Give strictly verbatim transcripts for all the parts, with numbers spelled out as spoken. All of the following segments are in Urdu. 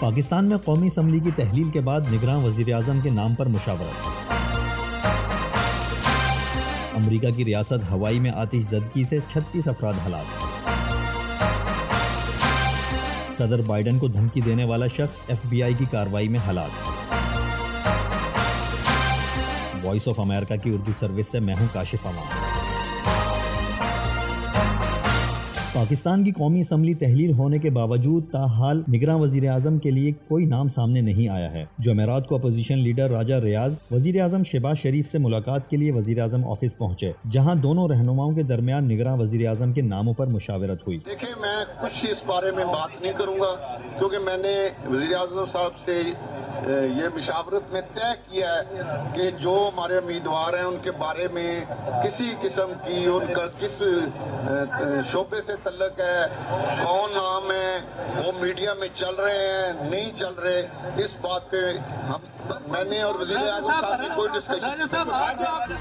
پاکستان میں قومی اسمبلی کی تحلیل کے بعد نگراں وزیر اعظم کے نام پر مشاورت۔ امریکہ کی ریاست ہوائی میں آتش زدگی سے چھتیس افراد ہلاک۔ صدر بائیڈن کو دھمکی دینے والا شخص ایف بی آئی کی کارروائی میں ہلاک۔ وائس آف امریکہ کی اردو سروس سے میں ہوں کاشف امان۔ پاکستان کی قومی اسمبلی تحلیل ہونے کے باوجود تاحال نگراں وزیر اعظم کے لیے کوئی نام سامنے نہیں آیا ہے۔ جمعرات کو اپوزیشن لیڈر راجہ ریاض وزیر اعظم شہباز شریف سے ملاقات کے لیے وزیر اعظم آفس پہنچے، جہاں دونوں رہنماؤں کے درمیان نگراں وزیر اعظم کے ناموں پر مشاورت ہوئی۔ دیکھیں، میں کچھ اس بارے میں بات نہیں کروں گا کیونکہ میں نے وزیر اعظم صاحب سے یہ مشاورت میں طے کیا ہے کہ جو ہمارے امیدوار ہیں ان کے بارے میں کسی قسم کی ان کا کس شعبے سے تعلق ہے، کون نام ہے، وہ میڈیا میں چل رہے ہیں نہیں چل رہے، اس بات پہ ہم میں نے اور وزیر اعظم صاحب نے کوئی ڈسکشن۔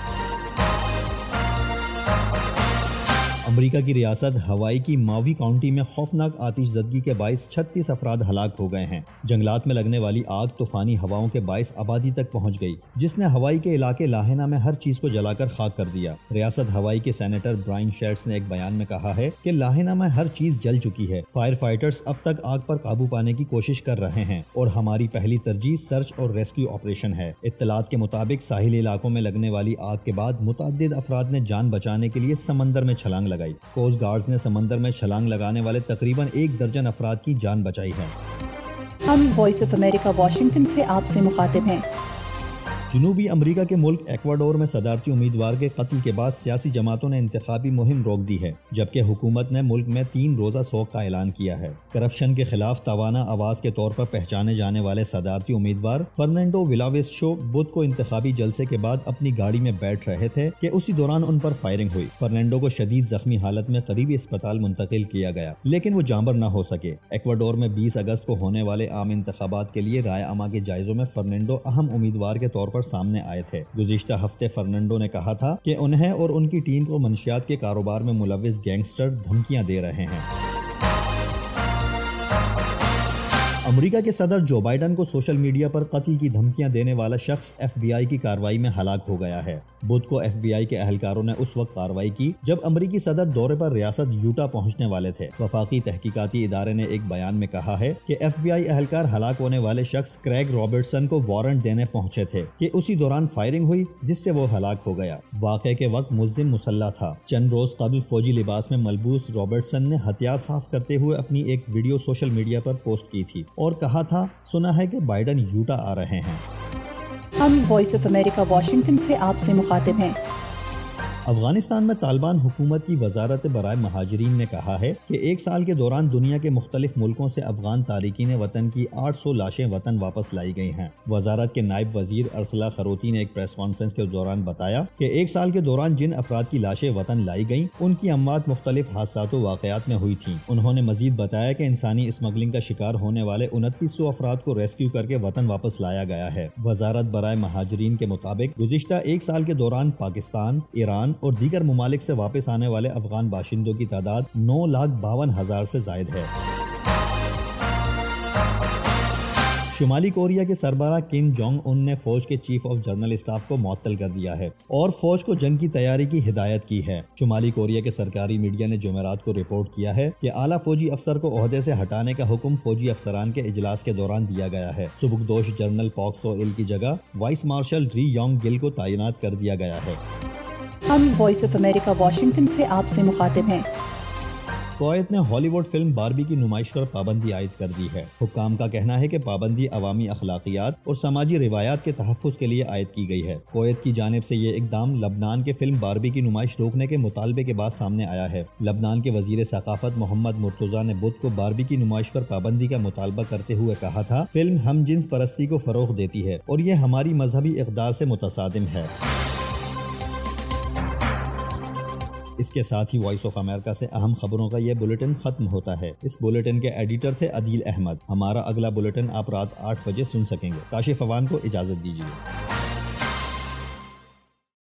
امریکہ کی ریاست ہوائی کی ماوی کاؤنٹی میں خوفناک آتش زدگی کے باعث چھتیس افراد ہلاک ہو گئے ہیں۔ جنگلات میں لگنے والی آگ طوفانی ہواؤں کے باعث آبادی تک پہنچ گئی، جس نے ہوائی کے علاقے لاہینا میں ہر چیز کو جلا کر خاک کر دیا۔ ریاست ہوائی کے سینیٹر برائن شیرٹس نے ایک بیان میں کہا ہے کہ لاہینا میں ہر چیز جل چکی ہے۔ فائر فائٹرز اب تک آگ پر قابو پانے کی کوشش کر رہے ہیں اور ہماری پہلی ترجیح سرچ اور ریسکیو آپریشن ہے۔ اطلاعات کے مطابق ساحلی علاقوں میں لگنے والی آگ کے بعد متعدد افراد نے جان بچانے کے لیے سمندر میں چھلانگ لگائی۔ کوسٹ گارڈز نے سمندر میں چھلانگ لگانے والے تقریباً ایک درجن افراد کی جان بچائی ہے۔ ہم وائس آف امریکہ واشنگٹن سے آپ سے مخاطب ہیں۔ جنوبی امریکہ کے ملک ایکواڈور میں صدارتی امیدوار کے قتل کے بعد سیاسی جماعتوں نے انتخابی مہم روک دی ہے، جبکہ حکومت نے ملک میں تین روزہ سوگ کا اعلان کیا ہے۔ کرپشن کے خلاف توانا آواز کے طور پر پہچانے جانے والے صدارتی امیدوار فرنینڈو ولاویسچو بدھ کو انتخابی جلسے کے بعد اپنی گاڑی میں بیٹھ رہے تھے کہ اسی دوران ان پر فائرنگ ہوئی۔ فرنینڈو کو شدید زخمی حالت میں قریبی اسپتال منتقل کیا گیا، لیکن وہ جانبر نہ ہو سکے۔ ایکواڈور میں بیس اگست کو ہونے والے عام انتخابات کے لیے رائے عامہ کے جائزوں میں فرنینڈو اہم امیدوار کے طور پر سامنے آئے تھے۔ گزشتہ ہفتے فرنینڈو نے کہا تھا کہ انہیں اور ان کی ٹیم کو منشیات کے کاروبار میں ملوث گینگسٹر دھمکیاں دے رہے ہیں۔ امریکہ کے صدر جو بائیڈن کو سوشل میڈیا پر قتل کی دھمکیاں دینے والا شخص ایف بی آئی کی کارروائی میں ہلاک ہو گیا ہے۔ بدھ کو ایف بی آئی کے اہلکاروں نے اس وقت کارروائی کی جب امریکی صدر دورے پر ریاست یوٹا پہنچنے والے تھے۔ وفاقی تحقیقاتی ادارے نے ایک بیان میں کہا ہے کہ ایف بی آئی اہلکار ہلاک ہونے والے شخص کریگ رابرٹسن کو وارنٹ دینے پہنچے تھے کہ اسی دوران فائرنگ ہوئی جس سے وہ ہلاک ہو گیا۔ واقعے کے وقت ملزم مسلح تھا۔ چند روز قبل فوجی لباس میں ملبوس رابرٹسن نے ہتھیار صاف کرتے ہوئے اپنی ایک ویڈیو سوشل میڈیا پر پوسٹ کی تھی اور کہا تھا، سنا ہے کہ بائیڈن یوٹا آ رہے ہیں۔ ہم وائس آف امریکہ واشنگٹن سے آپ سے مخاطب ہیں۔ افغانستان میں طالبان حکومت کی وزارت برائے مہاجرین نے کہا ہے کہ ایک سال کے دوران دنیا کے مختلف ملکوں سے افغان تارکین وطن کی آٹھ سو لاشیں وطن واپس لائی گئی ہیں۔ وزارت کے نائب وزیر ارسلہ خروتی نے ایک پریس کانفرنس کے دوران بتایا کہ ایک سال کے دوران جن افراد کی لاشیں وطن لائی گئیں ان کی اموات مختلف حادثات و واقعات میں ہوئی تھیں۔ انہوں نے مزید بتایا کہ انسانی اسمگلنگ کا شکار ہونے والے انتیس سو افراد کو ریسکیو کر کے وطن واپس لایا گیا ہے۔ وزارت برائے مہاجرین کے مطابق گزشتہ ایک سال کے دوران پاکستان، ایران اور دیگر ممالک سے واپس آنے والے افغان باشندوں کی تعداد نو لاکھ باون ہزار سے زائد ہے۔ شمالی کوریا کے سربراہ کم جونگ ان نے فوج کے چیف آف جنرل اسٹاف کو معطل کر دیا ہے اور فوج کو جنگ کی تیاری کی ہدایت کی ہے۔ شمالی کوریا کے سرکاری میڈیا نے جمعرات کو رپورٹ کیا ہے کہ اعلیٰ فوجی افسر کو عہدے سے ہٹانے کا حکم فوجی افسران کے اجلاس کے دوران دیا گیا ہے۔ سبکدوش جنرل پاک سو ایل کی جگہ وائس مارشل ری یونگ گل کو تعینات کر دیا گیا ہے۔ ہم وائس آف امریکہ واشنگٹن سے آپ سے مخاطب ہیں۔ کویت نے ہالی ووڈ فلم باربی کی نمائش پر پابندی عائد کر دی ہے۔ حکام کا کہنا ہے کہ پابندی عوامی اخلاقیات اور سماجی روایات کے تحفظ کے لیے عائد کی گئی ہے۔ کویت کی جانب سے یہ اقدام لبنان کے فلم باربی کی نمائش روکنے کے مطالبے کے بعد سامنے آیا ہے۔ لبنان کے وزیر ثقافت محمد مرتضیٰ نے بدھ کو باربی کی نمائش پر پابندی کا مطالبہ کرتے ہوئے کہا تھا، فلم ہم جنس پرستی کو فروغ دیتی ہے اور یہ ہماری مذہبی اقدار سے متصادم ہے۔ اس کے ساتھ ہی وائس آف امریکہ سے اہم خبروں کا یہ بلیٹن ختم ہوتا ہے۔ اس بلیٹن کے ایڈیٹر تھے عدیل احمد۔ ہمارا اگلا بلیٹن آپ رات آٹھ بجے سن سکیں گے۔ کاشف عوان کو اجازت دیجیے۔